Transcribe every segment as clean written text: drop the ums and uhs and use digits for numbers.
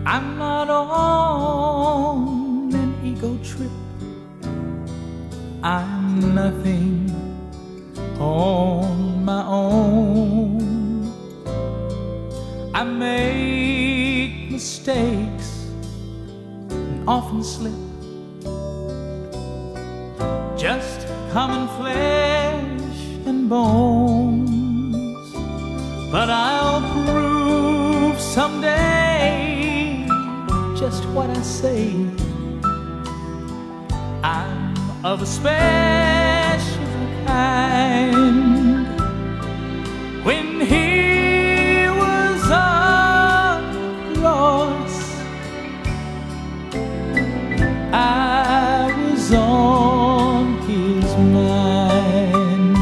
I'm not on an ego trip. I'm nothing on my own. I make mistakes and often slip. Just common flesh and bones. But I'll prove someday just what I say. I'm of a special kind. When he was on the cross, I was on his mind.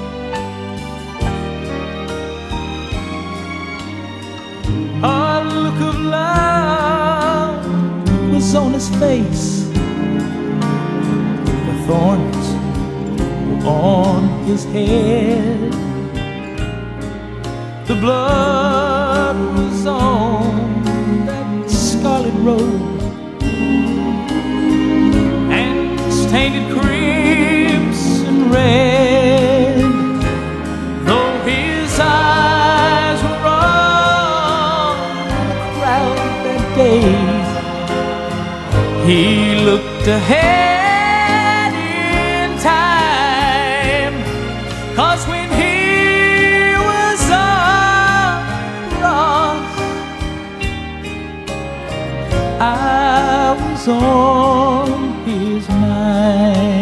A look of love was on his face. The thorns were on his head. The blood was on that scarlet robe, and tainted crimson red. Though his eyes were on the crowd that day, he looked ahead in time. 'Cause when he was on the cross, I was on his mind.